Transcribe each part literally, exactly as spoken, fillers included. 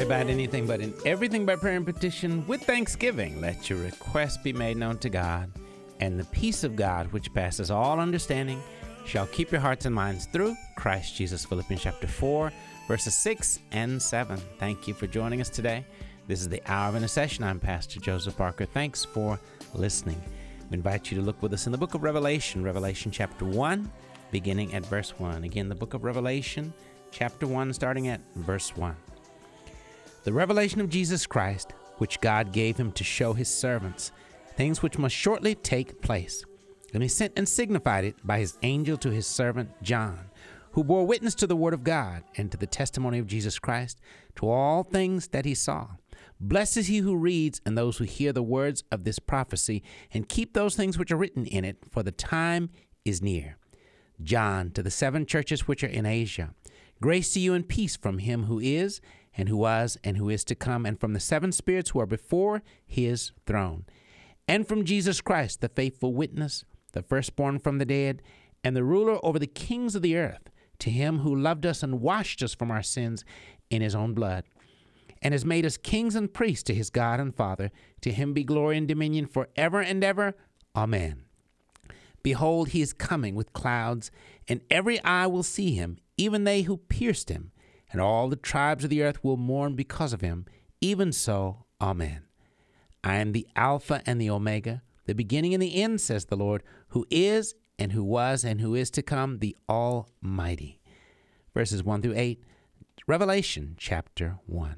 about anything, but in everything by prayer and petition with thanksgiving, let your requests be made known to God, and the peace of God, which passes all understanding, shall keep your hearts and minds through Christ Jesus. Philippians chapter four, verses six and seven. Thank you for joining us today. This is the Hour of Intercession. I'm Pastor Joseph Parker. Thanks for listening. We invite you to look with us in the book of Revelation, Revelation chapter one, beginning at verse one. Again, the book of Revelation, chapter one, starting at verse one. The revelation of Jesus Christ, which God gave him to show his servants, things which must shortly take place. And he sent and signified it by his angel to his servant John, who bore witness to the word of God and to the testimony of Jesus Christ, to all things that he saw. Blessed is he who reads and those who hear the words of this prophecy and keep those things which are written in it, for the time is near. John, to the seven churches which are in Asia, grace to you and peace from him who is, and who was, and who is to come, and from the seven spirits who are before his throne, and from Jesus Christ, the faithful witness, the firstborn from the dead, and the ruler over the kings of the earth, to him who loved us and washed us from our sins in his own blood, and has made us kings and priests to his God and Father. To him be glory and dominion forever and ever. Amen. Behold, he is coming with clouds, and every eye will see him, even they who pierced him, and all the tribes of the earth will mourn because of him. Even so, Amen. I am the Alpha and the Omega, the beginning and the end, says the Lord, who is, and who was, and who is to come, the Almighty. Verses one through eight, Revelation chapter one.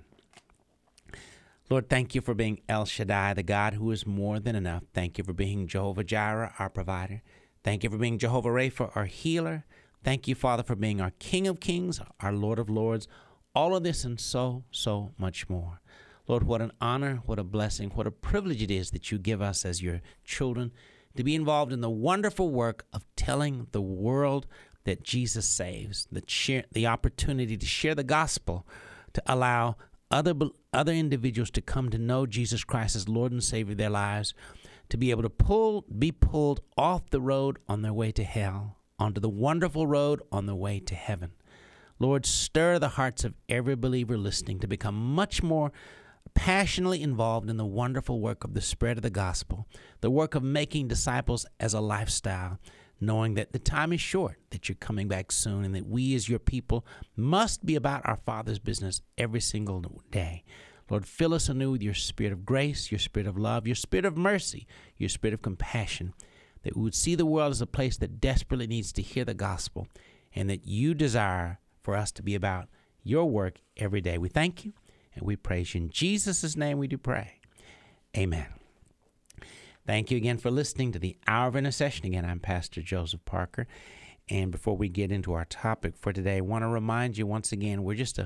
Lord, thank you for being El Shaddai, the God who is more than enough. Thank you for being Jehovah Jireh, our provider. Thank you for being Jehovah Rapha, our healer. Thank you, Father, for being our King of Kings, our Lord of Lords. All of this and so, so much more. Lord, what an honor, what a blessing, what a privilege it is that you give us as your children to be involved in the wonderful work of telling the world that Jesus saves, the, share, the opportunity to share the gospel, to allow other, other individuals to come to know Jesus Christ as Lord and Savior of their lives, to be able to pull, be pulled off the road on their way to hell, onto the wonderful road on the way to heaven. Lord, stir the hearts of every believer listening to become much more passionately involved in the wonderful work of the spread of the gospel, the work of making disciples as a lifestyle, knowing that the time is short, that you're coming back soon, and that we as your people must be about our Father's business every single day. Lord, fill us anew with your spirit of grace, your spirit of love, your spirit of mercy, your spirit of compassion, that we would see the world as a place that desperately needs to hear the gospel, and that you desire for us to be about your work every day. We thank you and we praise you. In Jesus' name we do pray. Amen. Thank you again for listening to the Hour of Intercession. Again, I'm Pastor Joseph Parker. And before we get into our topic for today, I want to remind you once again, we're just a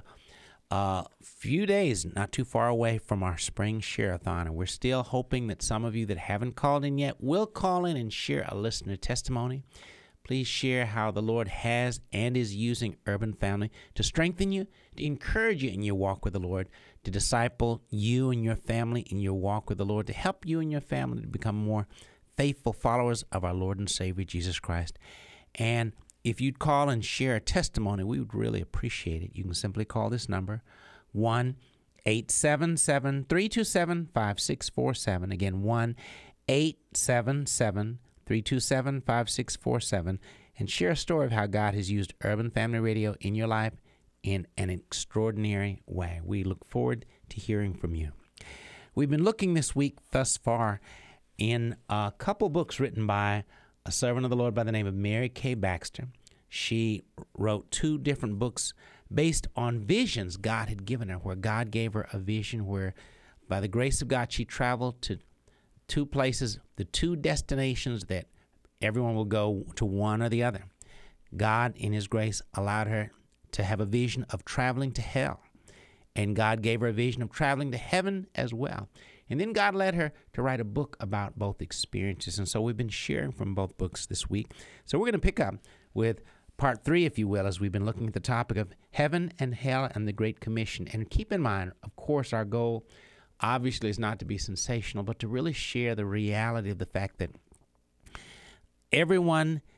A few days not too far away from our spring share-a-thon, and we're still hoping that some of you that haven't called in yet will call in and share a listener testimony. Please share how the Lord has and is using Urban Family to strengthen you, to encourage you in your walk with the Lord, to disciple you and your family in your walk with the Lord, to help you and your family to become more faithful followers of our Lord and Savior, Jesus Christ. And if you'd call and share a testimony, we would really appreciate it. You can simply call this number, one eight seven seven, three two seven, five six four seven. Again, one eight seven seven, three two seven, five six four seven, and share a story of how God has used Urban Family Radio in your life in an extraordinary way. We look forward to hearing from you. We've been looking this week thus far in a couple books written by a servant of the Lord by the name of Mary Kay Baxter. She wrote two different books based on visions God had given her, where God gave her a vision where, by the grace of God, she traveled to two places, the two destinations that everyone will go to, one or the other. God, in his grace, allowed her to have a vision of traveling to hell, and God gave her a vision of traveling to heaven as well. And then God led her to write a book about both experiences. And so we've been sharing from both books this week. So we're going to pick up with part three, if you will, as we've been looking at the topic of heaven and hell and the Great Commission. And keep in mind, of course, our goal obviously is not to be sensational, but to really share the reality of the fact that everyone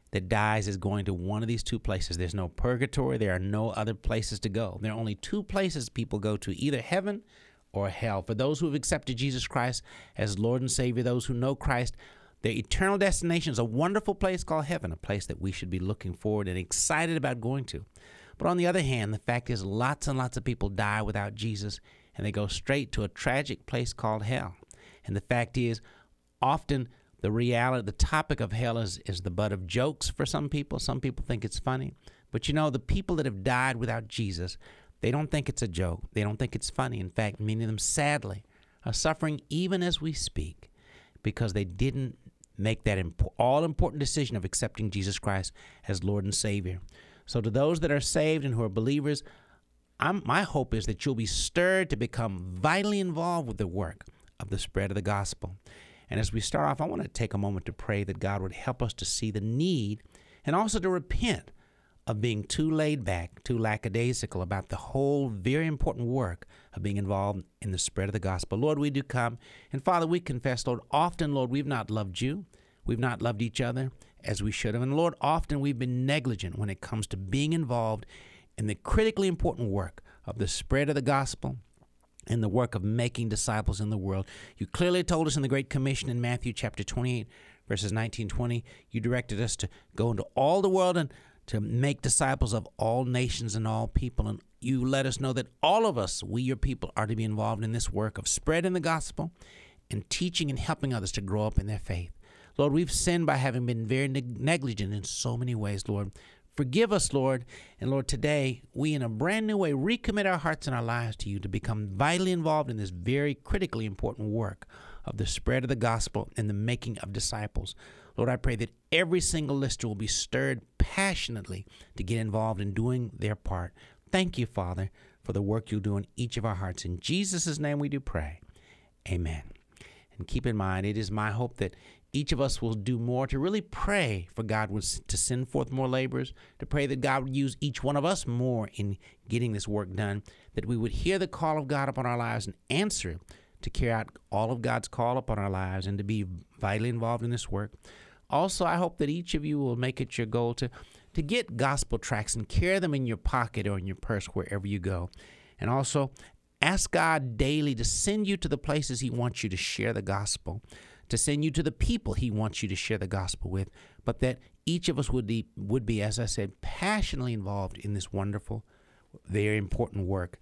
that dies is going to one of these two places. There's no purgatory. There are no other places to go. There are only two places people go to, either heaven or hell. For those who have accepted Jesus Christ as Lord and Savior, those who know Christ, their eternal destination is a wonderful place called heaven, a place that we should be looking forward and excited about going to. But on the other hand, the fact is lots and lots of people die without Jesus, and they go straight to a tragic place called hell. And the fact is, often the reality, the topic of hell is, is the butt of jokes for some people. Some people think it's funny. But you know, the people that have died without Jesus, they don't think it's a joke. They don't think it's funny. In fact, many of them, sadly, are suffering even as we speak because they didn't make that imp- all-important decision of accepting Jesus Christ as Lord and Savior. So to those that are saved and who are believers, I'm, my hope is that you'll be stirred to become vitally involved with the work of the spread of the gospel. And as we start off, I want to take a moment to pray that God would help us to see the need and also to repent of being too laid back, too lackadaisical about the whole very important work of being involved in the spread of the gospel. Lord, we do come. And Father, we confess, Lord, often, Lord, we've not loved you. We've not loved each other as we should have. And Lord, often we've been negligent when it comes to being involved in the critically important work of the spread of the gospel and the work of making disciples in the world. You clearly told us in the Great Commission in Matthew chapter twenty-eight, verses nineteen, twenty, you directed us to go into all the world and to make disciples of all nations and all people. And you let us know that all of us, we your people, are to be involved in this work of spreading the gospel and teaching and helping others to grow up in their faith. Lord, we've sinned by having been very neg- negligent in so many ways, Lord. Forgive us, Lord. And Lord, today we in a brand new way recommit our hearts and our lives to you to become vitally involved in this very critically important work of the spread of the gospel and the making of disciples. Lord, I pray that every single listener will be stirred passionately to get involved in doing their part. Thank you, Father, for the work you'll do in each of our hearts. In Jesus' name we do pray. Amen. And keep in mind, it is my hope that each of us will do more to really pray for God to send forth more laborers, to pray that God would use each one of us more in getting this work done, that we would hear the call of God upon our lives and answer to carry out all of God's call upon our lives and to be vitally involved in this work. Also, I hope that each of you will make it your goal to, to get gospel tracts and carry them in your pocket or in your purse wherever you go. And also, ask God daily to send you to the places he wants you to share the gospel, to send you to the people he wants you to share the gospel with, but that each of us would be, would be, as I said, passionately involved in this wonderful, very important work.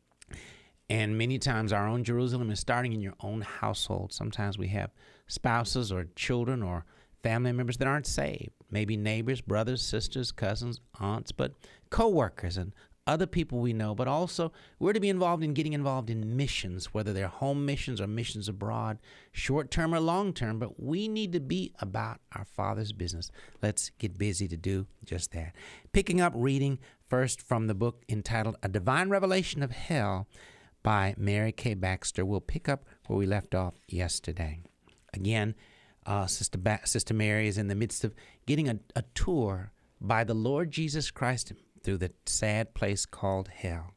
And many times our own Jerusalem is starting in your own household. Sometimes we have spouses or children or family members that aren't saved, maybe neighbors, brothers, sisters, cousins, aunts, but co-workers and other people we know. But also we're to be involved in getting involved in missions, whether they're home missions or missions abroad, short-term or long-term, but we need to be about our Father's business. Let's get busy to do just that. Picking up reading first from the book entitled A Divine Revelation of Hell by Mary Kay Baxter. We'll pick up where we left off yesterday. Again, Uh, Sister ba- Sister Mary is in the midst of getting a, a tour by the Lord Jesus Christ through the sad place called hell.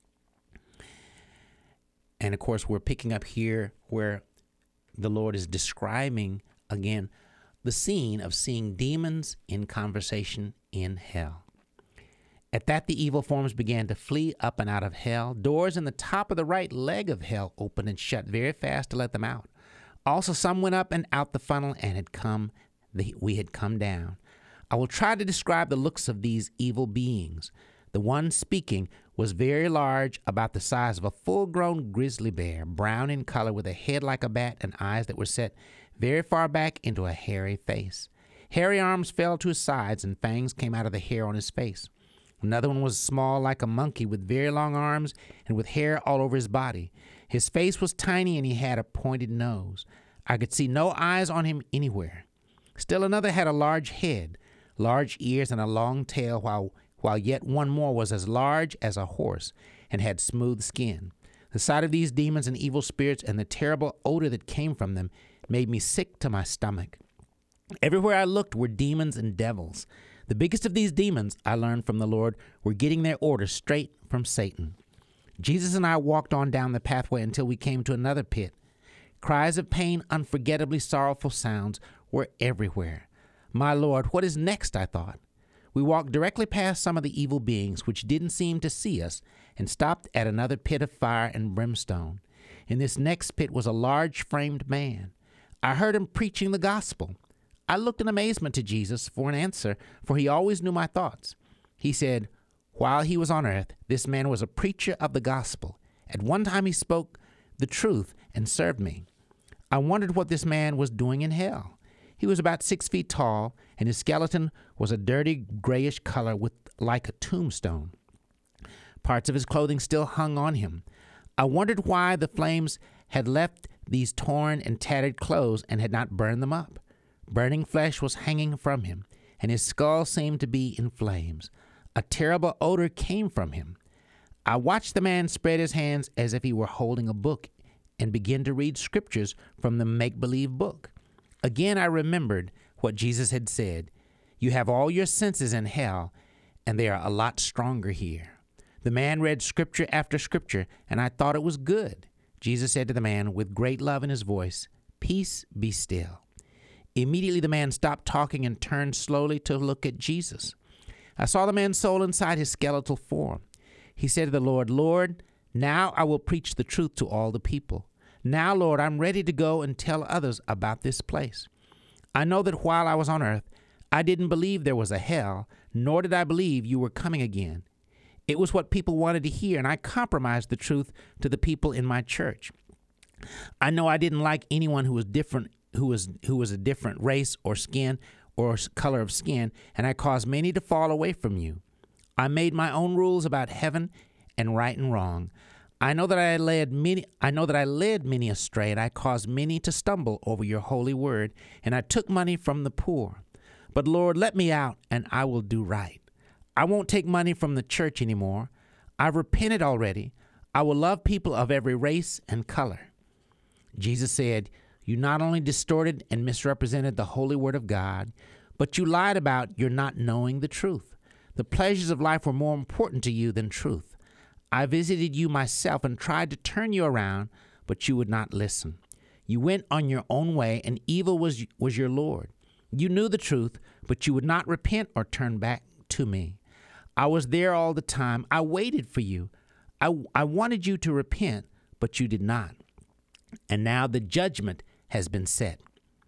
And of course, we're picking up here where the Lord is describing, again, the scene of seeing demons in conversation in hell. At that, the evil forms began to flee up and out of hell. Doors in the top of the right leg of hell opened and shut very fast to let them out. Also, some went up and out the funnel and had come, the, we had come down. I will try to describe the looks of these evil beings. The one speaking was very large, about the size of a full-grown grizzly bear, brown in color with a head like a bat and eyes that were set very far back into a hairy face. Hairy arms fell to his sides and fangs came out of the hair on his face. Another one was small like a monkey with very long arms and with hair all over his body. His face was tiny and he had a pointed nose. I could see no eyes on him anywhere. Still another had a large head, large ears, and a long tail, while, while yet one more was as large as a horse and had smooth skin. The sight of these demons and evil spirits and the terrible odor that came from them made me sick to my stomach. Everywhere I looked were demons and devils. The biggest of these demons, I learned from the Lord, were getting their orders straight from Satan. Jesus and I walked on down the pathway until we came to another pit. Cries of pain, unforgettably sorrowful sounds were everywhere. My Lord, what is next? I thought. We walked directly past some of the evil beings, which didn't seem to see us, and stopped at another pit of fire and brimstone. In this next pit was a large-framed man. I heard him preaching the gospel. I looked in amazement to Jesus for an answer, for he always knew my thoughts. He said, while he was on earth, this man was a preacher of the gospel. At one time he spoke the truth and served me. I wondered what this man was doing in hell. He was about six feet tall, and his skeleton was a dirty grayish color with like a tombstone. Parts of his clothing still hung on him. I wondered why the flames had left these torn and tattered clothes and had not burned them up. Burning flesh was hanging from him, and his skull seemed to be in flames. A terrible odor came from him. I watched the man spread his hands as if he were holding a book and begin to read scriptures from the make-believe book. Again, I remembered what Jesus had said. You have all your senses in hell, and they are a lot stronger here. The man read scripture after scripture, and I thought it was good. Jesus said to the man with great love in his voice, "Peace, be still." Immediately the man stopped talking and turned slowly to look at Jesus. I saw the man's soul inside his skeletal form. He said to the Lord, "Lord, now I will preach the truth to all the people. Now, Lord, I'm ready to go and tell others about this place. I know that while I was on earth, I didn't believe there was a hell, nor did I believe you were coming again. It was what people wanted to hear, and I compromised the truth to the people in my church. I know I didn't like anyone who was different, who was who was a different race or skin or color of skin, and I caused many to fall away from you. I made my own rules about heaven and right and wrong. I know that I led many I know that I led many astray, and I caused many to stumble over your holy word, and I took money from the poor. But Lord, let me out, and I will do right. I won't take money from the church anymore. I've repented already. I will love people of every race and color." Jesus said, "You not only distorted and misrepresented the holy word of God, but you lied about your not knowing the truth. The pleasures of life were more important to you than truth. I visited you myself and tried to turn you around, but you would not listen. You went on your own way, and evil was, was your Lord. You knew the truth, but you would not repent or turn back to me. I was there all the time. I waited for you. I, I wanted you to repent, but you did not. And now the judgment has been set."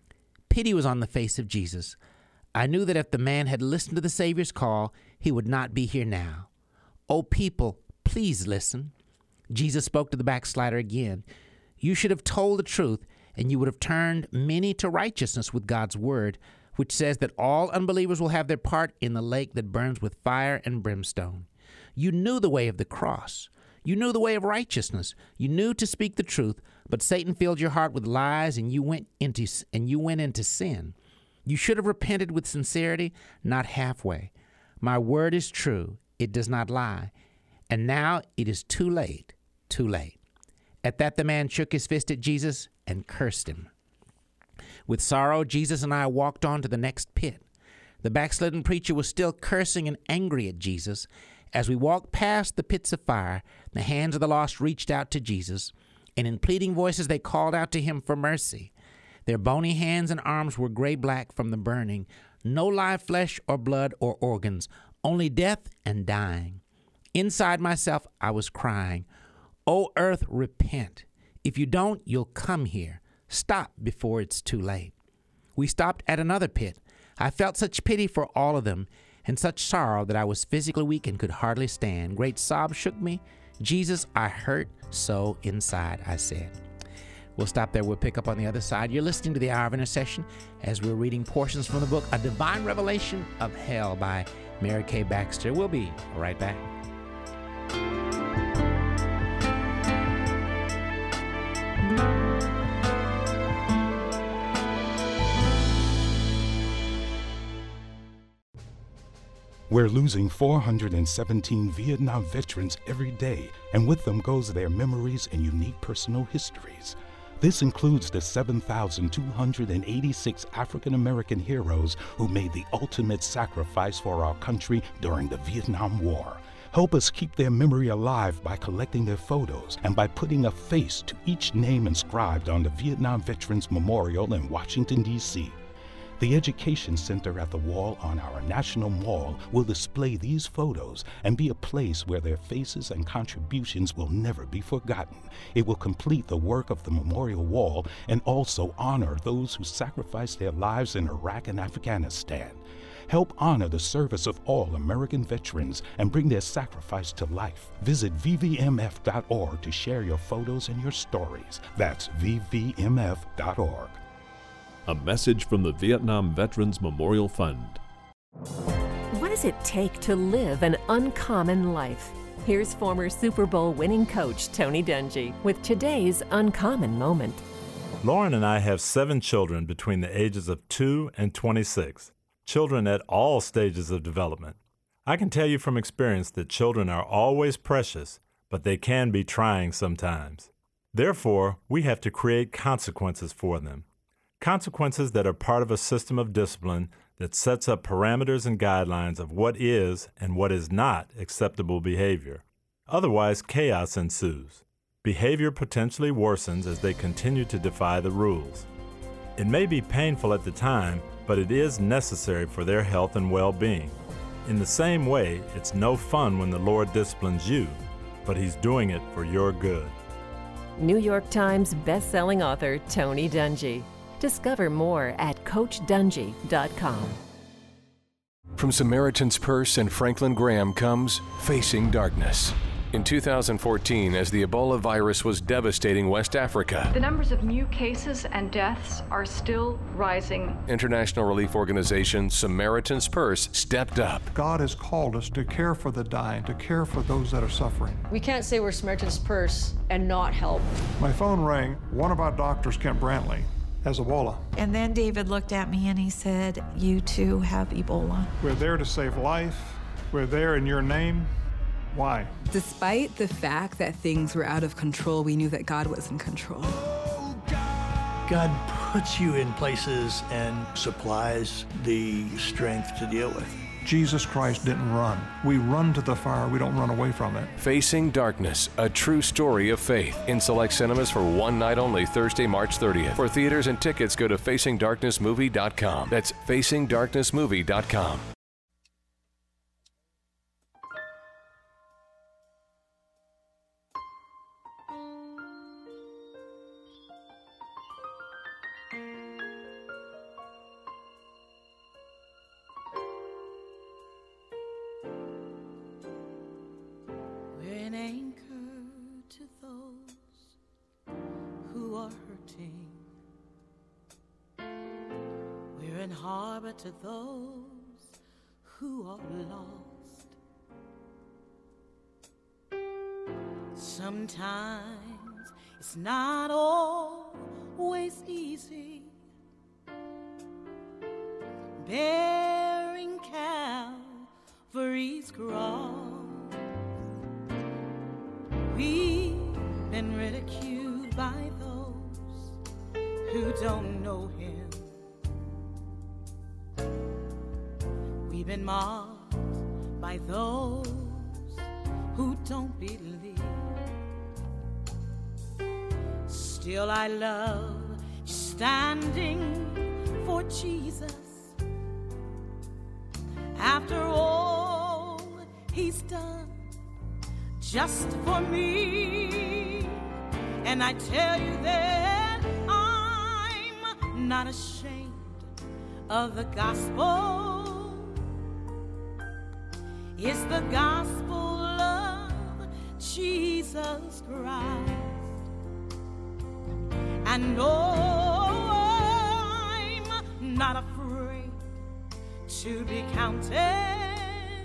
Pity was on the face of Jesus. I knew that if the man had listened to the Savior's call, he would not be here now. "Oh, people, please listen." Jesus spoke to the backslider again. "You should have told the truth, and you would have turned many to righteousness with God's word, which says that all unbelievers will have their part in the lake that burns with fire and brimstone. You knew the way of the cross. You knew the way of righteousness. You knew to speak the truth, but Satan filled your heart with lies, and you went into and you went into sin. You should have repented with sincerity, not halfway. My word is true. It does not lie. And now it is too late, too late." At that, the man shook his fist at Jesus and cursed him. With sorrow, Jesus and I walked on to the next pit. The backslidden preacher was still cursing and angry at Jesus. As we walked past the pits of fire, the hands of the lost reached out to Jesus, and in pleading voices they called out to him for mercy. Their bony hands and arms were gray-black from the burning. No live flesh or blood or organs, only death and dying. Inside myself, I was crying, "O earth, repent. If you don't, you'll come here. Stop before it's too late." We stopped at another pit. I felt such pity for all of them and such sorrow that I was physically weak and could hardly stand. Great sobs shook me. "Jesus, I hurt so inside," I said. We'll stop there. We'll pick up on the other side. You're listening to the Hour of Intercession as we're reading portions from the book A Divine Revelation of Hell by Mary Kay Baxter. We'll be right back. We're losing four hundred seventeen Vietnam veterans every day, and with them goes their memories and unique personal histories. This includes the seven thousand two hundred eighty-six African American heroes who made the ultimate sacrifice for our country during the Vietnam War. Help us keep their memory alive by collecting their photos and by putting a face to each name inscribed on the Vietnam Veterans Memorial in Washington, D C The Education Center at the Wall on our National Mall will display these photos and be a place where their faces and contributions will never be forgotten. It will complete the work of the Memorial Wall and also honor those who sacrificed their lives in Iraq and Afghanistan. Help honor the service of all American veterans and bring their sacrifice to life. Visit V V M F dot org to share your photos and your stories. That's V V M F dot org. A message from the Vietnam Veterans Memorial Fund. What does it take to live an uncommon life? Here's former Super Bowl winning coach Tony Dungy with today's uncommon moment. Lauren and I have seven children between the ages of two and twenty-six. Children at all stages of development. I can tell you from experience that children are always precious, but they can be trying sometimes. Therefore, we have to create consequences for them. Consequences that are part of a system of discipline that sets up parameters and guidelines of what is and what is not acceptable behavior. Otherwise, chaos ensues. Behavior potentially worsens as they continue to defy the rules. It may be painful at the time, but it is necessary for their health and well-being. In the same way, it's no fun when the Lord disciplines you, but He's doing it for your good. New York Times best-selling author Tony Dungy. Discover more at coach dungy dot com. From Samaritan's Purse and Franklin Graham comes Facing Darkness. In two thousand fourteen, as the Ebola virus was devastating West Africa, the numbers of new cases and deaths are still rising. International relief organization Samaritan's Purse stepped up. God has called us to care for the dying, to care for those that are suffering. We can't say we're Samaritan's Purse and not help. My phone rang. One of our doctors, Kent Brantley, has Ebola. And then David looked at me and he said, "You too have Ebola." We're there to save life. We're there in your name. Why? Despite the fact that things were out of control, we knew that God was in control. Oh, God. God puts you in places and supplies the strength to deal with. Jesus Christ didn't run. We run to the fire. We don't run away from it. Facing Darkness, a true story of faith. In select cinemas for one night only, Thursday, March thirtieth. For theaters and tickets, go to facing darkness movie dot com. That's facing darkness movie dot com. Harbor to those who are lost. Sometimes it's not always easy bearing Calvary's cross. We've been ridiculed by those who don't know Him. We've been mocked by those who don't believe. Still I love standing for Jesus. After all He's done just for me. And I tell you that I'm not ashamed of the gospel. It's the gospel of Jesus Christ. And oh, I'm not afraid to be counted,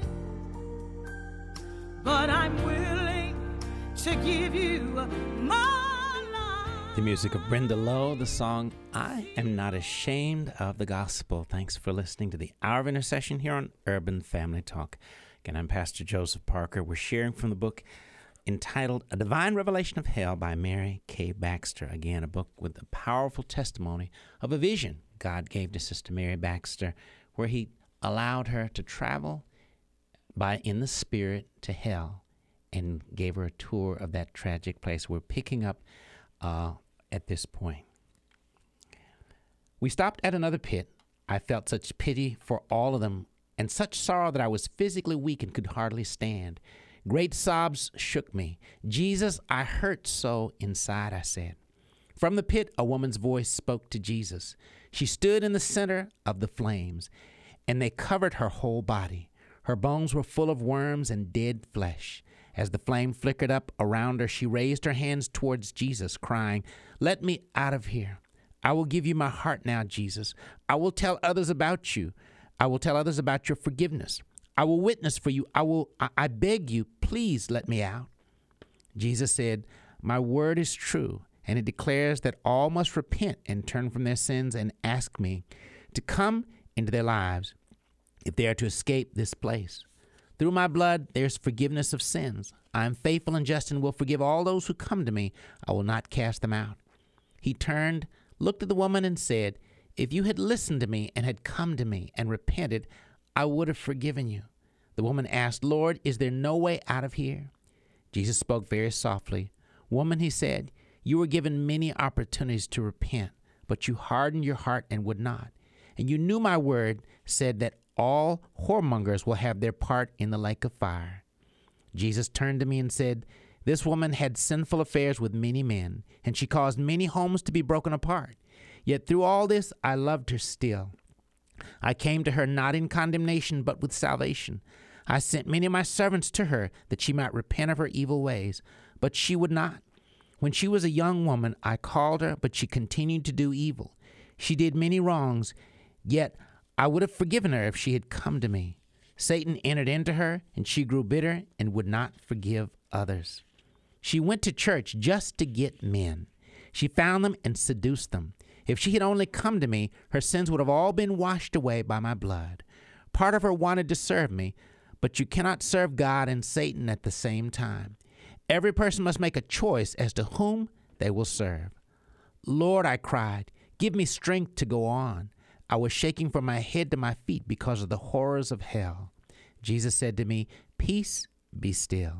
but I'm willing to give you my life. The music of Brenda Lowe, the song I Am Not Ashamed of the Gospel. Thanks for listening to the Hour of Intercession here on Urban Family Talk. Again, I'm Pastor Joseph Parker. We're sharing from the book entitled A Divine Revelation of Hell by Mary Kay Baxter. Again, a book with a powerful testimony of a vision God gave to Sister Mary Baxter, where He allowed her to travel by in the spirit to hell and gave her a tour of that tragic place. We're picking up uh, at this point. We stopped at another pit I felt such pity for all of them and such sorrow that I was physically weak and could hardly stand. Great sobs shook me. Jesus, I hurt so inside, I said. From the pit, a woman's voice spoke to Jesus. She stood in the center of the flames, and they covered her whole body. Her bones were full of worms and dead flesh. As the flame flickered up around her, she raised her hands towards Jesus, crying, "Let me out of here. I will give you my heart now, Jesus. I will tell others about you. I will tell others about your forgiveness. I will witness for you. I will. I, I beg you, please let me out." Jesus said, "My word is true, and it declares that all must repent and turn from their sins and ask me to come into their lives if they are to escape this place. Through my blood, there's forgiveness of sins. I am faithful and just and will forgive all those who come to me. I will not cast them out." He turned, looked at the woman, and said, "If you had listened to me and had come to me and repented, I would have forgiven you." The woman asked, "Lord, is there no way out of here?" Jesus spoke very softly. "Woman," he said, "you were given many opportunities to repent, but you hardened your heart and would not. And you knew my word said that all whoremongers will have their part in the lake of fire." Jesus turned to me and said, "This woman had sinful affairs with many men, and she caused many homes to be broken apart. Yet through all this, I loved her still. I came to her not in condemnation, but with salvation. I sent many of my servants to her that she might repent of her evil ways, but she would not. When she was a young woman, I called her, but she continued to do evil. She did many wrongs, yet I would have forgiven her if she had come to me. Satan entered into her, and she grew bitter and would not forgive others. She went to church just to get men. She found them and seduced them. If she had only come to me, her sins would have all been washed away by my blood. Part of her wanted to serve me, but you cannot serve God and Satan at the same time. Every person must make a choice as to whom they will serve." "Lord," I cried, "give me strength to go on." I was shaking from my head to my feet because of the horrors of hell. Jesus said to me, "Peace, be still."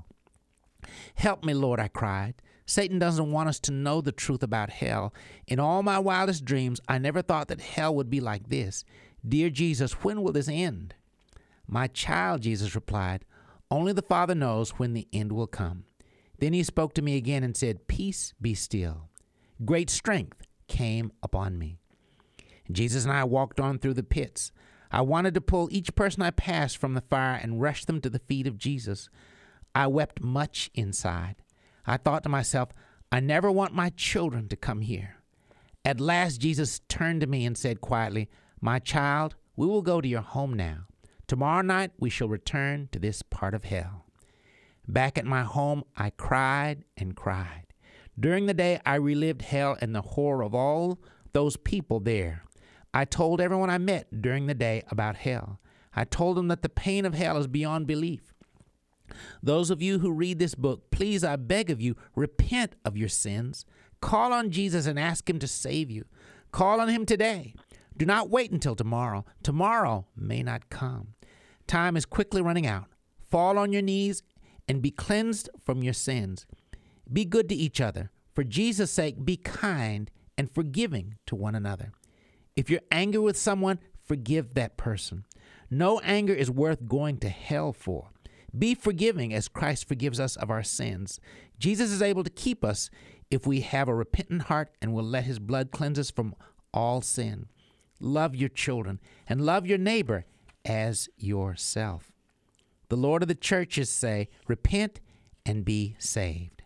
"Help me, Lord," I cried. Satan doesn't want us to know the truth about hell. In all my wildest dreams, I never thought that hell would be like this. Dear Jesus, when will this end? "My child," Jesus replied, "only the Father knows when the end will come." Then he spoke to me again and said, "Peace, be still." Great strength came upon me. Jesus and I walked on through the pits. I wanted to pull each person I passed from the fire and rush them to the feet of Jesus. I wept much inside. I thought to myself, I never want my children to come here. At last, Jesus turned to me and said quietly, "My child, we will go to your home now. Tomorrow night, we shall return to this part of hell." Back at my home, I cried and cried. During the day, I relived hell and the horror of all those people there. I told everyone I met during the day about hell. I told them that the pain of hell is beyond belief. Those of you who read this book, please, I beg of you, repent of your sins. Call on Jesus and ask him to save you. Call on him today. Do not wait until tomorrow. Tomorrow may not come. Time is quickly running out. Fall on your knees and be cleansed from your sins. Be good to each other. For Jesus' sake, be kind and forgiving to one another. If you're angry with someone, forgive that person. No anger is worth going to hell for. Be forgiving as Christ forgives us of our sins. Jesus is able to keep us if we have a repentant heart and will let his blood cleanse us from all sin. Love your children and love your neighbor as yourself. The Lord of the churches say, repent and be saved.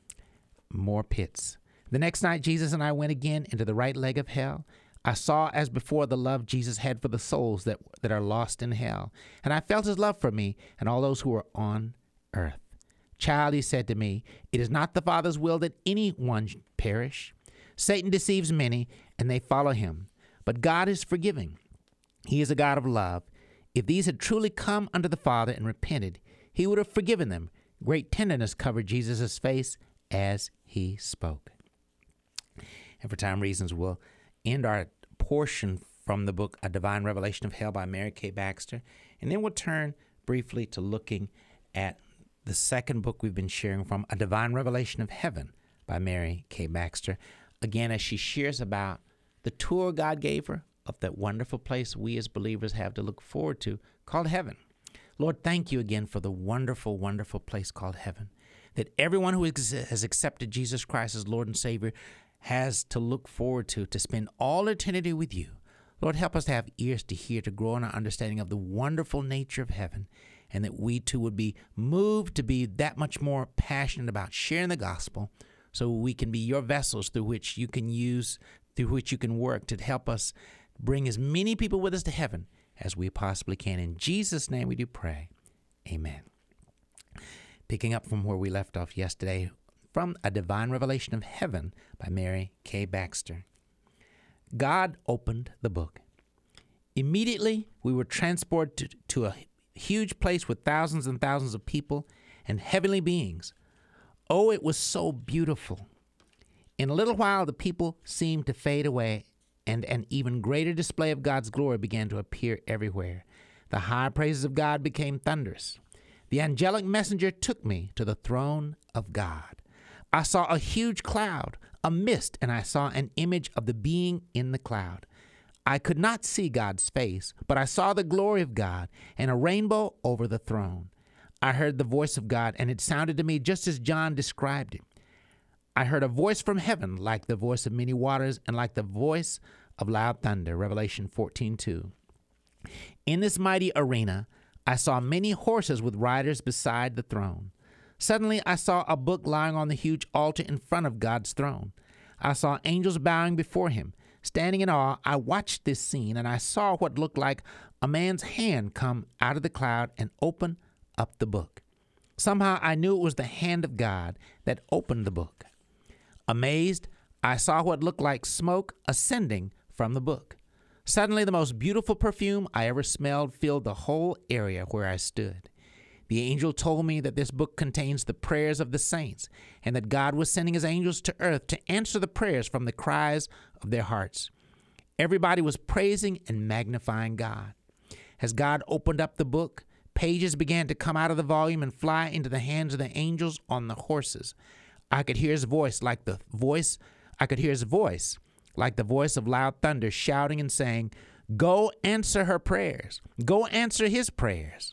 More pits. The next night, Jesus and I went again into the right leg of hell. I saw as before the love Jesus had for the souls that, that are lost in hell, and I felt his love for me and all those who are on earth. "Child," he said to me, "it is not the Father's will that anyone perish. Satan deceives many, and they follow him. But God is forgiving. He is a God of love. If these had truly come unto the Father and repented, he would have forgiven them." Great tenderness covered Jesus' face as he spoke. And for time reasons, we'll end our portion from the book A Divine Revelation of Hell by Mary Kay Baxter, and then we'll turn briefly to looking at the second book we've been sharing from, A Divine Revelation of Heaven by Mary Kay Baxter, again as she shares about the tour God gave her of that wonderful place we as believers have to look forward to called heaven. Lord, thank you again for the wonderful, wonderful place called heaven, that everyone who has accepted Jesus Christ as Lord and Savior has to look forward to, to spend all eternity with you. Lord, help us to have ears to hear, to grow in our understanding of the wonderful nature of heaven, and that we too would be moved to be that much more passionate about sharing the gospel so we can be your vessels through which you can use, through which you can work to help us bring as many people with us to heaven as we possibly can. In Jesus' name we do pray. Amen. Picking up from where we left off yesterday, from A Divine Revelation of Heaven by Mary K. Baxter. God opened the book. Immediately, we were transported to, to a huge place with thousands and thousands of people and heavenly beings. Oh, it was so beautiful. In a little while, the people seemed to fade away, and an even greater display of God's glory began to appear everywhere. The high praises of God became thunderous. The angelic messenger took me to the throne of God. I saw a huge cloud, a mist, and I saw an image of the being in the cloud. I could not see God's face, but I saw the glory of God and a rainbow over the throne. I heard the voice of God, and it sounded to me just as John described it. I heard a voice from heaven like the voice of many waters and like the voice of loud thunder, Revelation fourteen two. In this mighty arena, I saw many horses with riders beside the throne. Suddenly, I saw a book lying on the huge altar in front of God's throne. I saw angels bowing before him. Standing in awe, I watched this scene, and I saw what looked like a man's hand come out of the cloud and open up the book. Somehow, I knew it was the hand of God that opened the book. Amazed, I saw what looked like smoke ascending from the book. Suddenly, the most beautiful perfume I ever smelled filled the whole area where I stood. The angel told me that this book contains the prayers of the saints, and that God was sending his angels to earth to answer the prayers from the cries of their hearts. Everybody was praising and magnifying God. As God opened up the book, pages began to come out of the volume and fly into the hands of the angels on the horses. I could hear his voice like the voice, I could hear his voice like the voice of loud thunder shouting and saying, "Go answer her prayers. Go answer his prayers."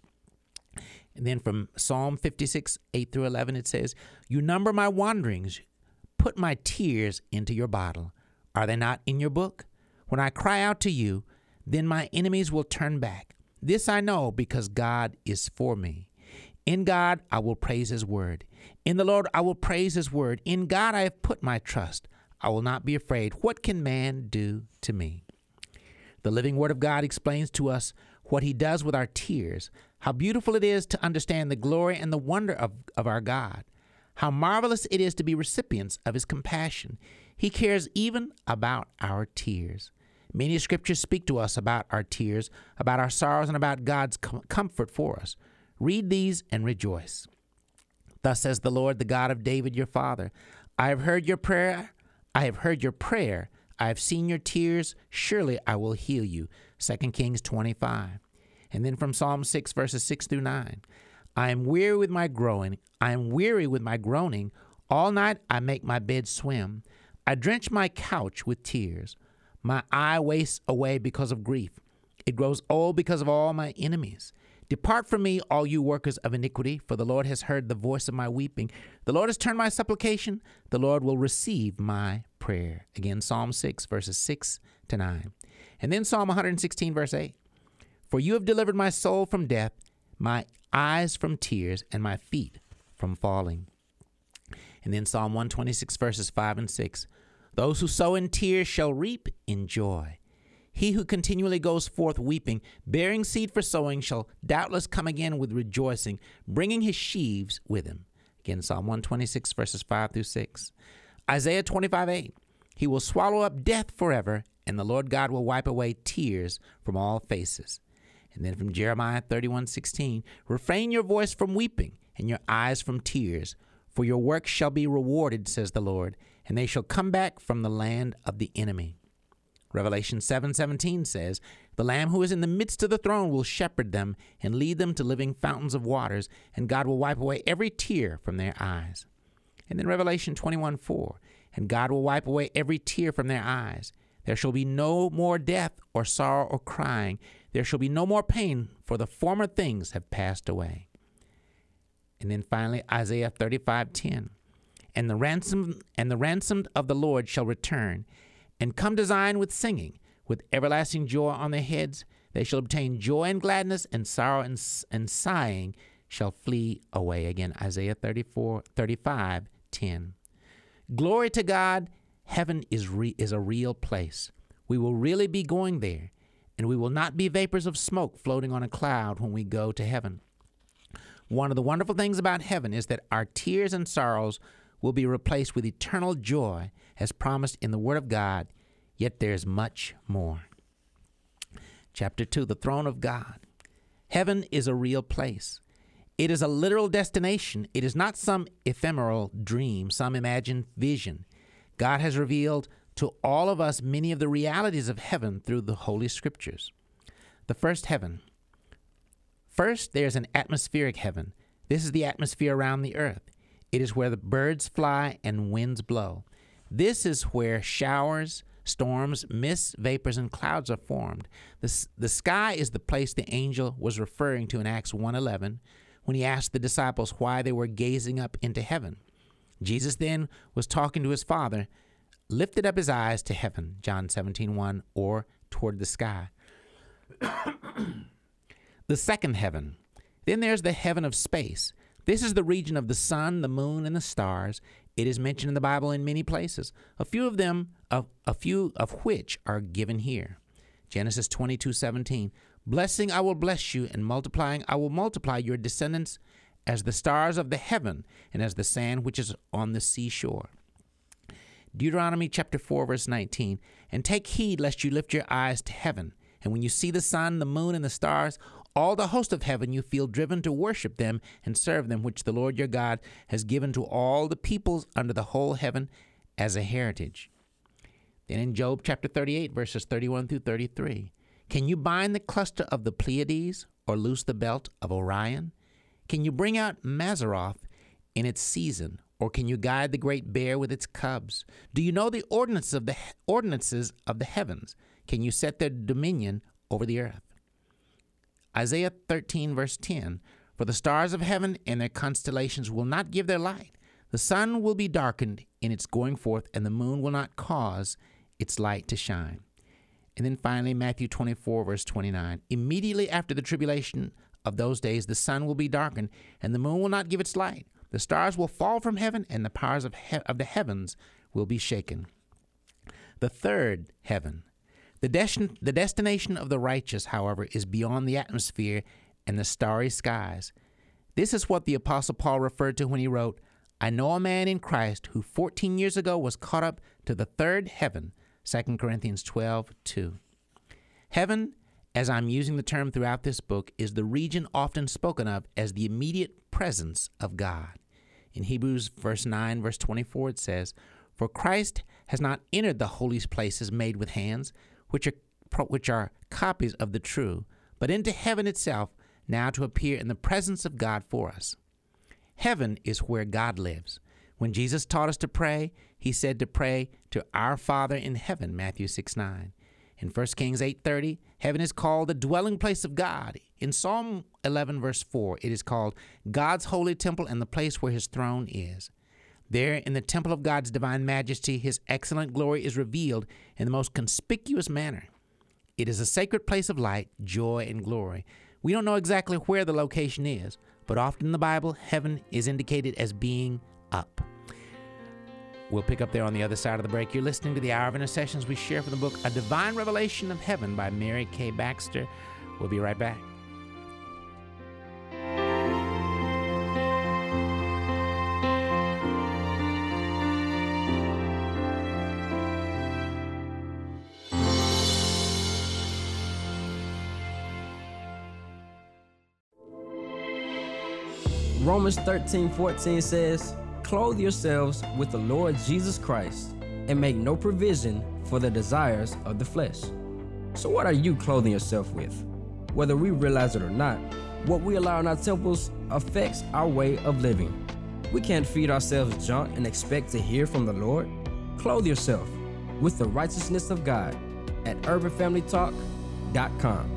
And then from Psalm fifty-six, eight through eleven, it says, "You number my wanderings. Put my tears into your bottle. Are they not in your book? When I cry out to you, then my enemies will turn back. This I know because God is for me. In God I will praise his word. In the Lord I will praise his word. In God I have put my trust. I will not be afraid. What can man do to me?" The living word of God explains to us what he does with our tears, how beautiful it is to understand the glory and the wonder of, of our God, how marvelous it is to be recipients of his compassion. He cares even about our tears. Many scriptures speak to us about our tears, about our sorrows, and about God's com- comfort for us. Read these and rejoice. Thus says the Lord, the God of David, your father, I have heard your prayer. I have heard your prayer. I have seen your tears. Surely I will heal you. Second Kings twenty-five. And then from Psalm six, verses six through nine. I am weary with my groaning. I am weary with my groaning. All night I make my bed swim. I drench my couch with tears. My eye wastes away because of grief. It grows old because of all my enemies. Depart from me, all you workers of iniquity, for the Lord has heard the voice of my weeping. The Lord has turned my supplication. The Lord will receive my prayer. Again, Psalm six, verses six to nine. And then Psalm one sixteen, verse eight. For you have delivered my soul from death, my eyes from tears, and my feet from falling. And then Psalm one twenty-six, verses five and six. Those who sow in tears shall reap in joy. He who continually goes forth weeping, bearing seed for sowing, shall doubtless come again with rejoicing, bringing his sheaves with him. Again, Psalm one twenty-six, verses five through six. Isaiah twenty-five, eight. He will swallow up death forever, and the Lord God will wipe away tears from all faces. And then from Jeremiah thirty-one, sixteen. Refrain your voice from weeping, and your eyes from tears, for your work shall be rewarded, says the Lord, and they shall come back from the land of the enemy. Revelation seven seventeen says, the Lamb who is in the midst of the throne will shepherd them and lead them to living fountains of waters, and God will wipe away every tear from their eyes. And then Revelation twenty-one four, and God will wipe away every tear from their eyes. There shall be no more death or sorrow or crying. There shall be no more pain, for the former things have passed away. And then finally, Isaiah thirty-five ten. And the ransom and the ransomed of the Lord shall return, and come to Zion with singing, with everlasting joy on their heads. They shall obtain joy and gladness, and sorrow and, and sighing shall flee away. Again, Isaiah thirty-four, thirty-five ten. Glory to God. Heaven is re- is a real place. We will really be going there, and we will not be vapors of smoke floating on a cloud when we go to heaven. One of the wonderful things about heaven is that our tears and sorrows will be replaced with eternal joy, as promised in the Word of God, yet there's much more. Chapter two, the throne of God. Heaven is a real place. It is a literal destination. It is not some ephemeral dream, some imagined vision. God has revealed to all of us many of the realities of heaven through the Holy Scriptures. The first heaven. First, there's an atmospheric heaven. This is the atmosphere around the earth. It is where the birds fly and winds blow. This is where showers, storms, mists, vapors, and clouds are formed. The, the sky is the place the angel was referring to in Acts one eleven when he asked the disciples why they were gazing up into heaven. Jesus then was talking to his Father, lifted up his eyes to heaven, John seventeen one, or toward the sky. The second heaven. Then there's the heaven of space. This is the region of the sun, the moon, and the stars. It is mentioned in the Bible in many places. A few of them, of, a few of which are given here. Genesis twenty-two seventeen. Blessing I will bless you, and multiplying I will multiply your descendants as the stars of the heaven and as the sand which is on the seashore. Deuteronomy chapter four, verse nineteen. And take heed lest you lift your eyes to heaven, and when you see the sun, the moon, and the stars, all the host of heaven, you feel driven to worship them and serve them, which the Lord your God has given to all the peoples under the whole heaven as a heritage. Then in Job chapter thirty-eight, verses thirty-one through thirty-three, can you bind the cluster of the Pleiades or loose the belt of Orion? Can you bring out Mazzaroth in its season, or can you guide the great bear with its cubs? Do you know the ordinances of the ordinances of the heavens? Can you set their dominion over the earth? Isaiah thirteen, verse ten, for the stars of heaven and their constellations will not give their light. The sun will be darkened in its going forth, and the moon will not cause its light to shine. And then finally, Matthew twenty-four, verse twenty-nine, immediately after the tribulation of those days, the sun will be darkened, and the moon will not give its light. The stars will fall from heaven, and the powers of, he- of the heavens will be shaken. The third heaven. The, des- the destination of the righteous, however, is beyond the atmosphere and the starry skies. This is what the Apostle Paul referred to when he wrote, I know a man in Christ who fourteen years ago was caught up to the third heaven, Second Corinthians twelve two. Heaven, as I'm using the term throughout this book, is the region often spoken of as the immediate presence of God. In Hebrews verse nine, verse twenty-four, it says, For Christ has not entered the holy places made with hands, which are, which are copies of the true, but into heaven itself, now to appear in the presence of God for us. Heaven is where God lives. When Jesus taught us to pray, he said to pray to our Father in heaven, Matthew six nine. In First Kings eight thirty, heaven is called the dwelling place of God. In Psalm eleven, verse four, it is called God's holy temple and the place where his throne is. There, in the temple of God's divine majesty, his excellent glory is revealed in the most conspicuous manner. It is a sacred place of light, joy, and glory. We don't know exactly where the location is, but often in the Bible, heaven is indicated as being up. We'll pick up there on the other side of the break. You're listening to the Hour of Intercessions we share from the book A Divine Revelation of Heaven by Mary Kay Baxter. We'll be right back. Romans thirteen fourteen says, Clothe yourselves with the Lord Jesus Christ and make no provision for the desires of the flesh. So what are you clothing yourself with? Whether we realize it or not, what we allow in our temples affects our way of living. We can't feed ourselves junk and expect to hear from the Lord. Clothe yourself. with the righteousness of God at urban family talk dot com.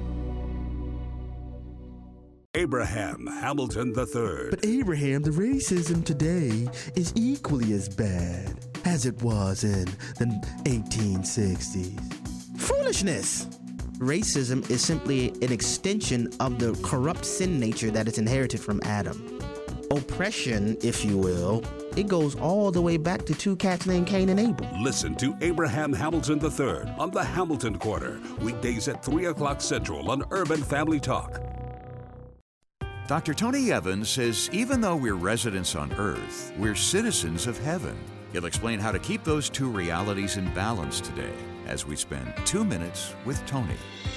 Abraham Hamilton the third. But Abraham, the racism today is equally as bad as it was in the eighteen sixties. Foolishness! Racism is simply an extension of the corrupt sin nature that is inherited from Adam. Oppression, if you will, it goes all the way back to two cats named Cain and Abel. Listen to Abraham Hamilton the third on the Hamilton Corner, weekdays at three o'clock Central on Urban Family Talk. Doctor Tony Evans says even though we're residents on Earth, we're citizens of heaven. He'll explain how to keep those two realities in balance today as we spend two minutes with Tony.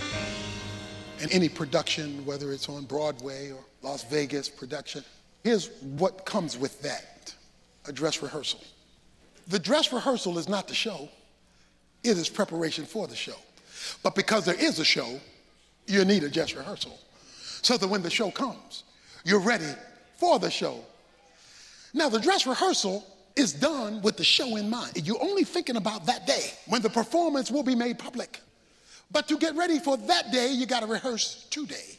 In any production, whether it's on Broadway or Las Vegas production, here's what comes with that: a dress rehearsal. The dress rehearsal is not the show. It is preparation for the show. But because there is a show, you need a dress rehearsal, so that when the show comes, you're ready for the show. Now, the dress rehearsal is done with the show in mind. You're only thinking about that day when the performance will be made public. But to get ready for that day, you got to rehearse today.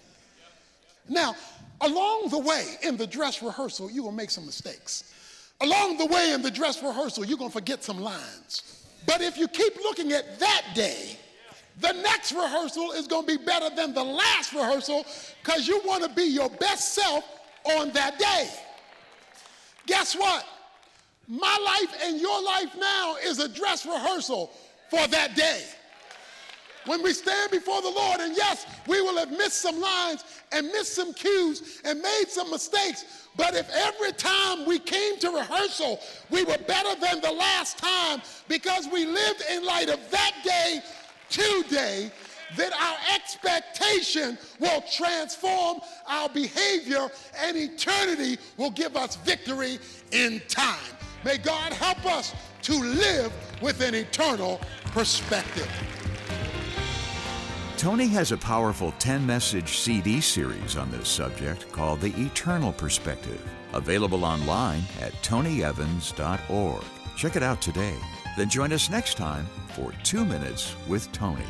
Now, along the way in the dress rehearsal, you will make some mistakes. Along the way in the dress rehearsal, you're going to forget some lines. But if you keep looking at that day, the next rehearsal is going to be better than the last rehearsal, because you want to be your best self on that day. Guess what? My life and your life now is a dress rehearsal for that day. When we stand before the Lord, and yes, we will have missed some lines and missed some cues and made some mistakes, but if every time we came to rehearsal, we were better than the last time because we lived in light of that day today, then our expectation will transform our behavior, and eternity will give us victory in time. May God help us to live with an eternal perspective. Tony has a powerful ten-message C D series on this subject called The Eternal Perspective, available online at tony evans dot org. Check it out today. Then join us next time for Two Minutes with Tony.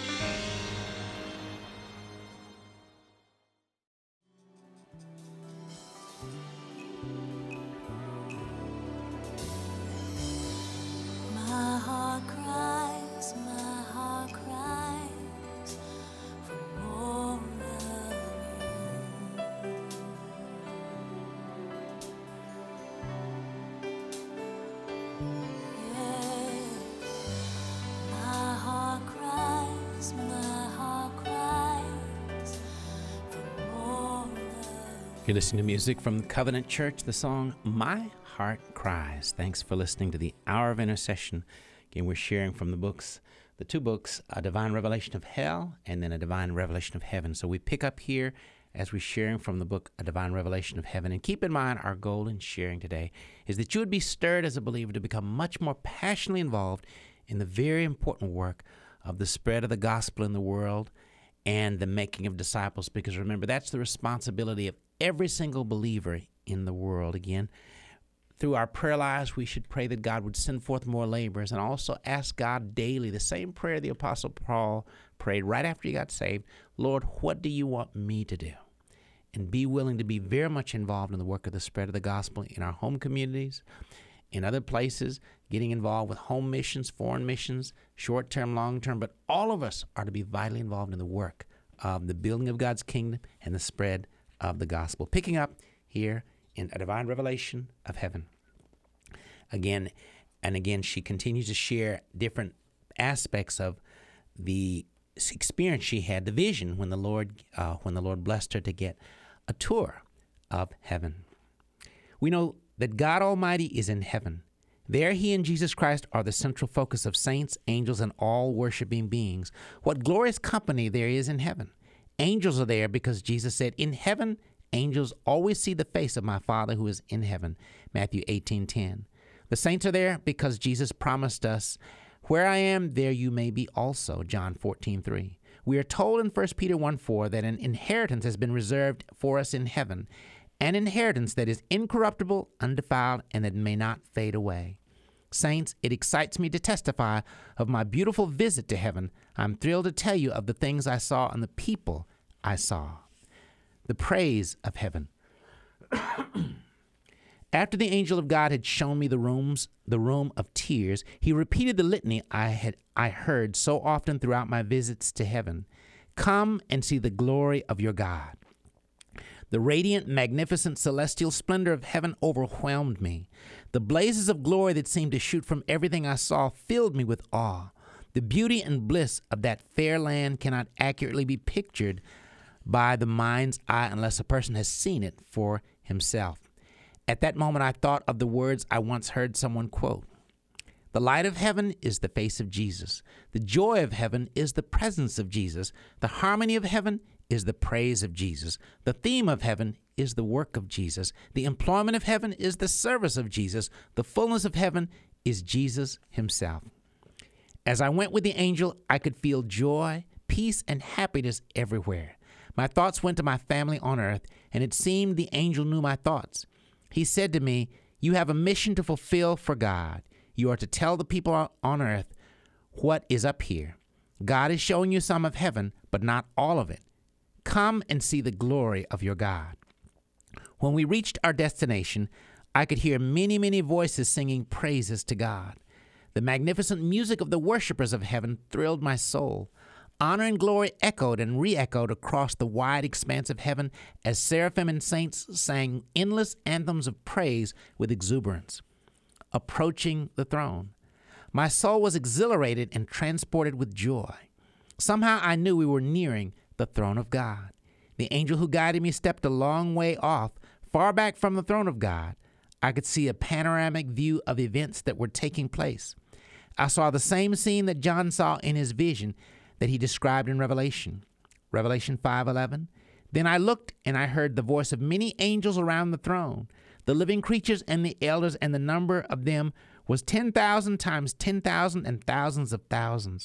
You're listening to music from the Covenant Church, the song My Heart Cries. Thanks for listening to the Hour of Intercession. Again, we're sharing from the books, the two books, A Divine Revelation of Hell and then A Divine Revelation of Heaven. So we pick up here as we're sharing from the book, A Divine Revelation of Heaven. And keep in mind, our goal in sharing today is that you would be stirred as a believer to become much more passionately involved in the very important work of the spread of the gospel in the world and the making of disciples. Because remember, that's the responsibility of every single believer in the world. Again, through our prayer lives, we should pray that God would send forth more laborers, and also ask God daily the same prayer the Apostle Paul prayed right after he got saved: Lord, what do you want me to do? And be willing to be very much involved in the work of the spread of the gospel in our home communities, in other places, getting involved with home missions, foreign missions, short-term, long-term, but all of us are to be vitally involved in the work of the building of God's kingdom and the spread of the gospel. Picking up here in A Divine Revelation of Heaven. Again and again, she continues to share different aspects of the experience she had, the vision when the Lord, uh, when the Lord blessed her to get a tour of heaven. We know that God Almighty is in heaven. There He and Jesus Christ are the central focus of saints, angels, and all worshiping beings. What glorious company there is in heaven. Angels are there because Jesus said, in heaven, angels always see the face of my Father who is in heaven, Matthew eighteen ten. The saints are there because Jesus promised us, where I am, there you may be also, John fourteen three. We are told in First Peter one four that an inheritance has been reserved for us in heaven, an inheritance that is incorruptible, undefiled, and that may not fade away. Saints, it excites me to testify of my beautiful visit to heaven. I'm thrilled to tell you of the things I saw and the people I saw. The praise of heaven. After the angel of God had shown me the rooms, the room of tears, he repeated the litany I had I heard so often throughout my visits to heaven. Come and see the glory of your God. The radiant, magnificent, celestial splendor of heaven overwhelmed me. The blazes of glory that seemed to shoot from everything I saw filled me with awe. The beauty and bliss of that fair land cannot accurately be pictured by the mind's eye unless a person has seen it for himself. At that moment, I thought of the words I once heard someone quote. The light of heaven is the face of Jesus. The joy of heaven is the presence of Jesus. The harmony of heaven is the praise of Jesus. The theme of heaven is the work of Jesus. The employment of heaven is the service of Jesus. The fullness of heaven is Jesus himself. As I went with the angel, I could feel joy, peace, and happiness everywhere. My thoughts went to my family on earth, and it seemed the angel knew my thoughts. He said to me, "You have a mission to fulfill for God. You are to tell the people on earth what is up here. God is showing you some of heaven, but not all of it. Come and see the glory of your God." When we reached our destination, I could hear many, many voices singing praises to God. The magnificent music of the worshipers of heaven thrilled my soul. Honor and glory echoed and re-echoed across the wide expanse of heaven as seraphim and saints sang endless anthems of praise with exuberance. Approaching the throne, my soul was exhilarated and transported with joy. Somehow I knew we were nearing the throne of God. The angel who guided me stepped a long way off, far back from the throne of God. I could see a panoramic view of events that were taking place. I saw the same scene that John saw in his vision that he described in Revelation. Revelation five eleven. Then I looked and I heard the voice of many angels around the throne, the living creatures and the elders, and the number of them was ten thousand times ten thousand and thousands of thousands.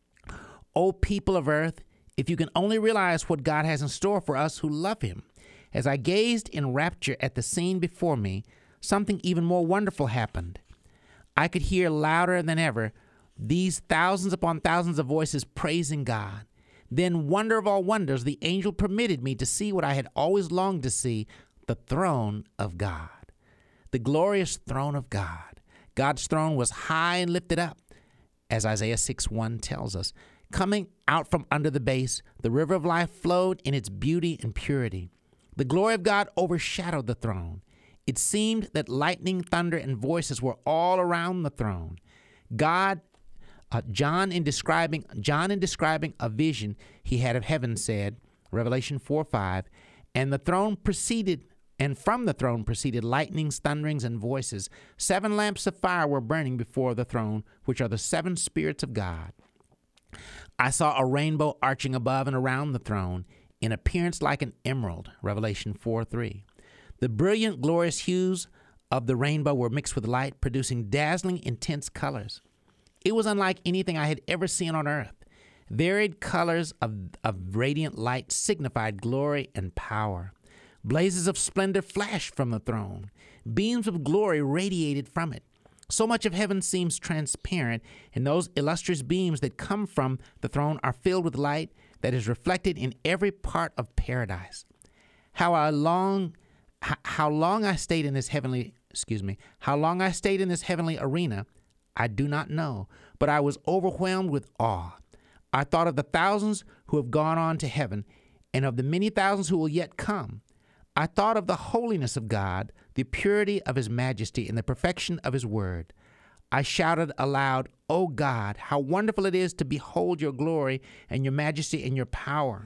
O people of earth, if you can only realize what God has in store for us who love him. As I gazed in rapture at the scene before me, something even more wonderful happened. I could hear louder than ever these thousands upon thousands of voices praising God. Then, wonder of all wonders, the angel permitted me to see what I had always longed to see, the throne of God. The glorious throne of God. God's throne was high and lifted up, as Isaiah six one tells us. Coming out from under the base, the river of life flowed in its beauty and purity. The glory of God overshadowed the throne. It seemed that lightning, thunder, and voices were all around the throne. God Uh, John, in describing John in describing a vision he had of heaven, said, Revelation four five, and the throne proceeded, and from the throne proceeded lightnings, thunderings, and voices. Seven lamps of fire were burning before the throne, which are the seven spirits of God. I saw a rainbow arching above and around the throne, in appearance like an emerald. Revelation four three. The brilliant, glorious hues of the rainbow were mixed with light, producing dazzling, intense colors. It was unlike anything I had ever seen on earth. Varied colors of, of radiant light signified glory and power. Blazes of splendor flashed from the throne. Beams of glory radiated from it. So much of heaven seems transparent, and those illustrious beams that come from the throne are filled with light that is reflected in every part of paradise. How I long, how long I stayed in this heavenly, excuse me, how long I stayed in this heavenly arena, I do not know, but I was overwhelmed with awe. I thought of the thousands who have gone on to heaven and of the many thousands who will yet come. I thought of the holiness of God, the purity of his majesty, and the perfection of his word. I shouted aloud, "O God, how wonderful it is to behold your glory and your majesty and your power."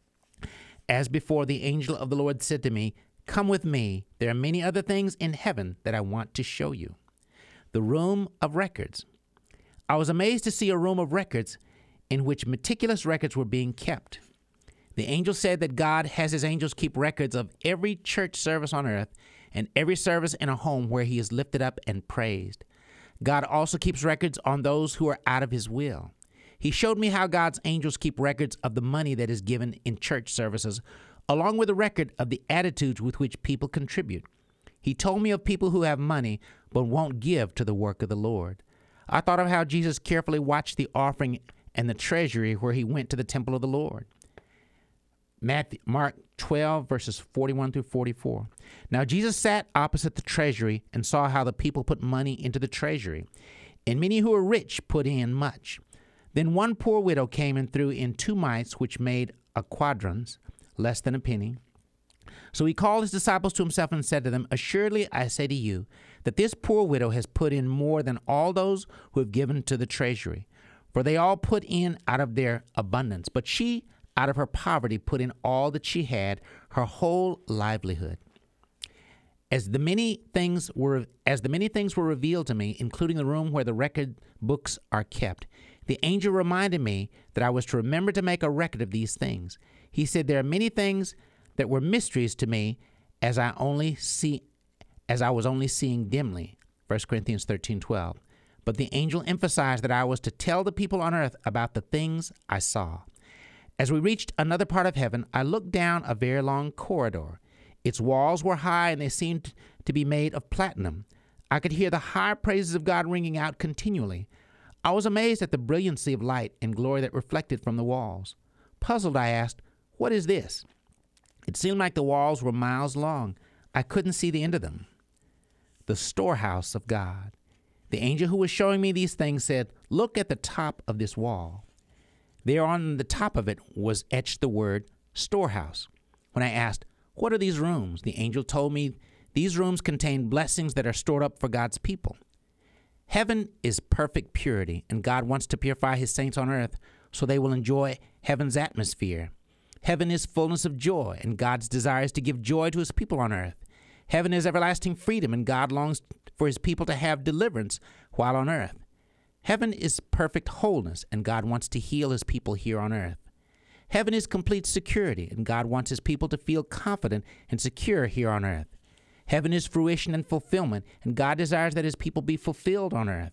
As before, the angel of the Lord said to me, "Come with me. There are many other things in heaven that I want to show you." The room of records. I was amazed to see a room of records in which meticulous records were being kept. The angel said that God has his angels keep records of every church service on earth and every service in a home where he is lifted up and praised. God also keeps records on those who are out of his will. He showed me how God's angels keep records of the money that is given in church services, along with a record of the attitudes with which people contribute. He told me of people who have money but won't give to the work of the Lord. I thought of how Jesus carefully watched the offering and the treasury where he went to the temple of the Lord. Matthew, Mark twelve, verses forty-one through forty-four. Now Jesus sat opposite the treasury and saw how the people put money into the treasury, and many who were rich put in much. Then one poor widow came and threw in two mites, which made a quadrans, less than a penny. So he called his disciples to himself and said to them, Assuredly I say to you, that this poor widow has put in more than all those who have given to the treasury. For they all put in out of their abundance, but she, out of her poverty, put in all that she had, her whole livelihood. As the many things were, as the many things were revealed to me, including the room where the record books are kept, the angel reminded me that I was to remember to make a record of these things. He said, There are many things that were mysteries to me, as I only see, as I was only seeing dimly. First Corinthians thirteen twelve. But the angel emphasized that I was to tell the people on earth about the things I saw. As we reached another part of heaven, I looked down a very long corridor. Its walls were high, and they seemed to be made of platinum. I could hear the high praises of God ringing out continually. I was amazed at the brilliancy of light and glory that reflected from the walls. Puzzled, I asked, What is this? It seemed like the walls were miles long. I couldn't see the end of them. The storehouse of God. The angel who was showing me these things said, Look at the top of this wall. There on the top of it was etched the word storehouse. When I asked, What are these rooms? The angel told me these rooms contain blessings that are stored up for God's people. Heaven is perfect purity, and God wants to purify his saints on earth so they will enjoy heaven's atmosphere. Heaven is fullness of joy, and God's desire is to give joy to his people on earth. Heaven is everlasting freedom, and God longs for his people to have deliverance while on earth. Heaven is perfect wholeness, and God wants to heal his people here on earth. Heaven is complete security, and God wants his people to feel confident and secure here on earth. Heaven is fruition and fulfillment, and God desires that his people be fulfilled on earth.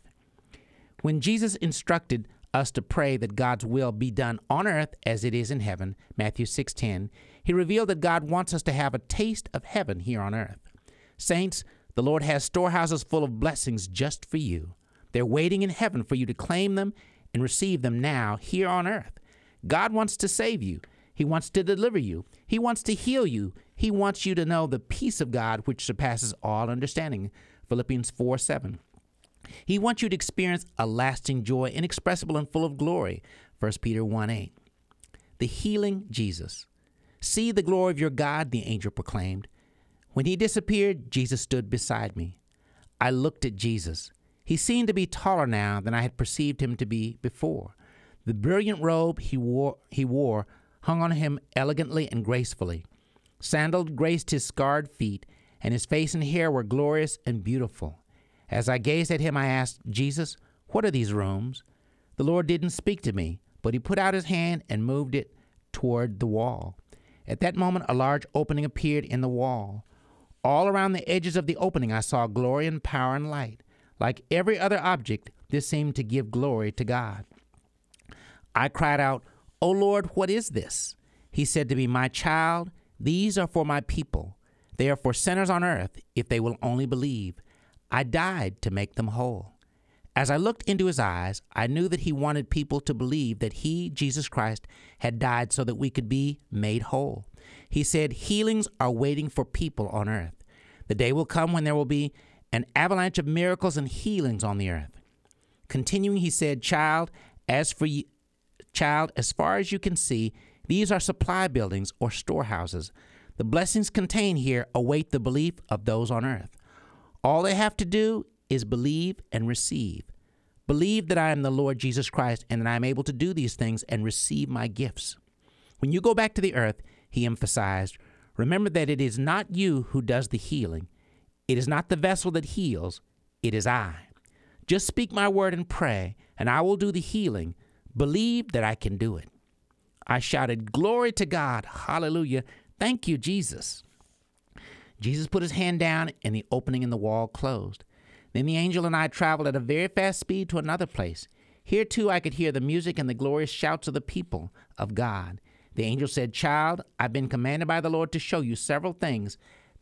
When Jesus instructed us to pray that God's will be done on earth as it is in heaven, Matthew six ten, he revealed that God wants us to have a taste of heaven here on earth. Saints, the Lord has storehouses full of blessings just for you. They're waiting in heaven for you to claim them and receive them now here on earth. God wants to save you. He wants to deliver you. He wants to heal you. He wants you to know the peace of God which surpasses all understanding, Philippians four seven. He wants you to experience a lasting joy, inexpressible and full of glory, First Peter one eight. The healing Jesus. See the glory of your God, the angel proclaimed. When he disappeared, Jesus stood beside me. I looked at Jesus. He seemed to be taller now than I had perceived him to be before. The brilliant robe he wore, he wore hung on him elegantly and gracefully. Sandals graced his scarred feet, and his face and hair were glorious and beautiful. As I gazed at him, I asked, Jesus, what are these rooms? The Lord didn't speak to me, but he put out his hand and moved it toward the wall. At that moment, a large opening appeared in the wall. All around the edges of the opening, I saw glory and power and light. Like every other object, this seemed to give glory to God. I cried out, O Lord, what is this? He said to me, My child, these are for my people. They are for sinners on earth, if they will only believe. I died to make them whole. As I looked into his eyes, I knew that he wanted people to believe that he, Jesus Christ, had died so that we could be made whole. He said, healings are waiting for people on earth. The day will come when there will be an avalanche of miracles and healings on the earth. Continuing, he said, Child, as for you, child, as far as you can see, these are supply buildings or storehouses. The blessings contained here await the belief of those on earth. All they have to do is believe and receive. Believe that I am the Lord Jesus Christ and that I am able to do these things and receive my gifts. When you go back to the earth, he emphasized, remember that it is not you who does the healing. It is not the vessel that heals. It is I. Just speak my word and pray, and I will do the healing. Believe that I can do it. I shouted, Glory to God. Hallelujah. Thank you, Jesus. Jesus put his hand down, and the opening in the wall closed. Then the angel and I traveled at a very fast speed to another place. Here, too, I could hear the music and the glorious shouts of the people of God. The angel said, Child, I've been commanded by the Lord to show you several things.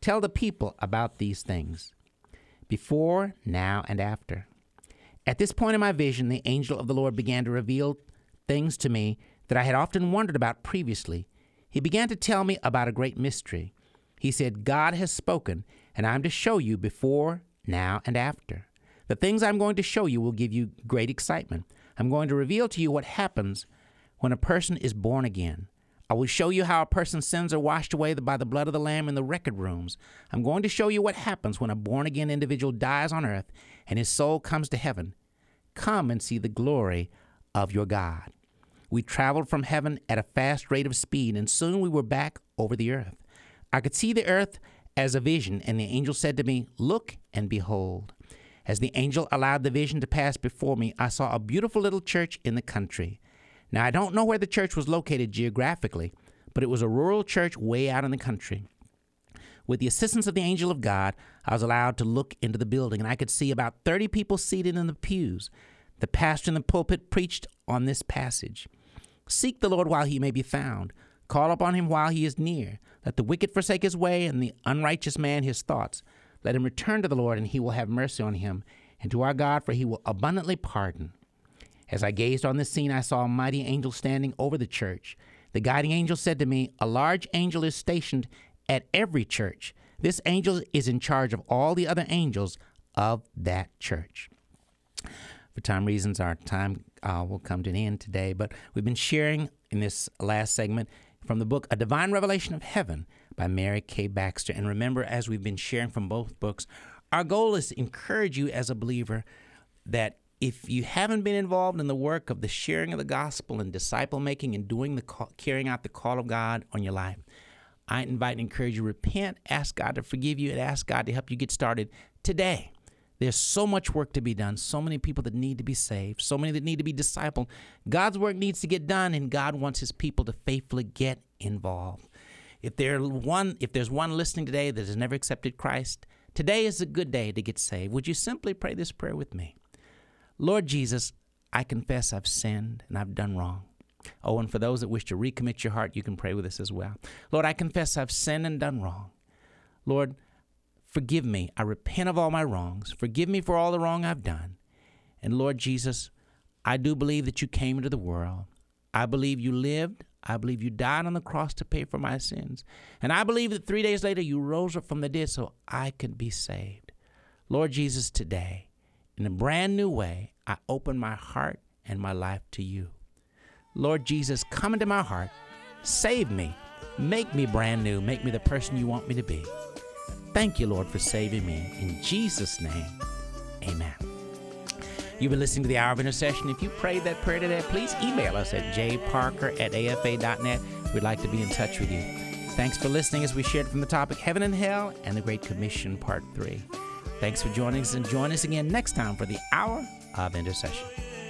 Tell the people about these things. Before, now, and after. At this point in my vision, the angel of the Lord began to reveal things to me that I had often wondered about previously. He began to tell me about a great mystery. He said, God has spoken, and I'm to show you before, now, and after. The things I'm going to show you will give you great excitement. I'm going to reveal to you what happens when a person is born again. I will show you how a person's sins are washed away by the blood of the Lamb in the record rooms. I'm going to show you what happens when a born-again individual dies on earth and his soul comes to heaven. Come and see the glory of your God. We traveled from heaven at a fast rate of speed, and soon we were back over the earth. I could see the earth as a vision, and the angel said to me, look and behold. As the angel allowed the vision to pass before me, I saw a beautiful little church in the country. Now, I don't know where the church was located geographically, but it was a rural church way out in the country. With the assistance of the angel of God, I was allowed to look into the building, and I could see about thirty people seated in the pews. The pastor in the pulpit preached on this passage. Seek the Lord while he may be found. Call upon him while he is near. Let the wicked forsake his way, and the unrighteous man his thoughts. Let him return to the Lord, and he will have mercy on him, and to our God, for he will abundantly pardon. As I gazed on this scene, I saw a mighty angel standing over the church. The guiding angel said to me, a large angel is stationed at every church. This angel is in charge of all the other angels of that church. For time reasons, our time uh, will come to an end today, but we've been sharing in this last segment from the book A Divine Revelation of Heaven by Mary Kay Baxter. And remember, as we've been sharing from both books, our goal is to encourage you as a believer that if you haven't been involved in the work of the sharing of the gospel and disciple making and doing the call, carrying out the call of God on your life, I invite and encourage you to repent, ask God to forgive you, and ask God to help you get started today. There's so much work to be done, so many people that need to be saved, so many that need to be discipled. God's work needs to get done, and God wants his people to faithfully get involved. If, there one, if there's one listening today that has never accepted Christ, today is a good day to get saved. Would you simply pray this prayer with me? Lord Jesus, I confess I've sinned and I've done wrong. Oh, and for those that wish to recommit your heart, you can pray with us as well. Lord, I confess I've sinned and done wrong. Lord, forgive me. I repent of all my wrongs. Forgive me for all the wrong I've done. And Lord Jesus, I do believe that you came into the world. I believe you lived. I believe you died on the cross to pay for my sins. And I believe that three days later you rose up from the dead so I could be saved. Lord Jesus, today, in a brand new way, I open my heart and my life to you. Lord Jesus, come into my heart. Save me. Make me brand new. Make me the person you want me to be. Thank you, Lord, for saving me. In Jesus' name, amen. You've been listening to the Hour of Intercession. If you prayed that prayer today, please email us at j parker at a f a dot net. We'd like to be in touch with you. Thanks for listening as we shared from the topic Heaven and Hell and the Great Commission, Part three. Thanks for joining us, and join us again next time for the Hour of Intercession.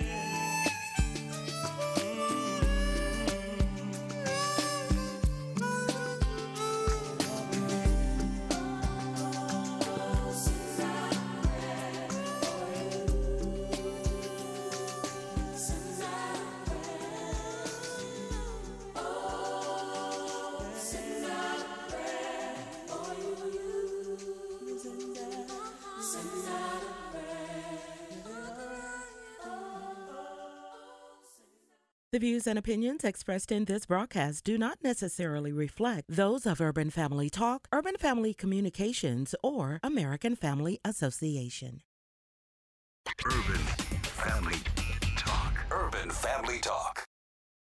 The views and opinions expressed in this broadcast do not necessarily reflect those of Urban Family Talk, Urban Family Communications, or American Family Association. Urban Family Talk. Urban Family Talk.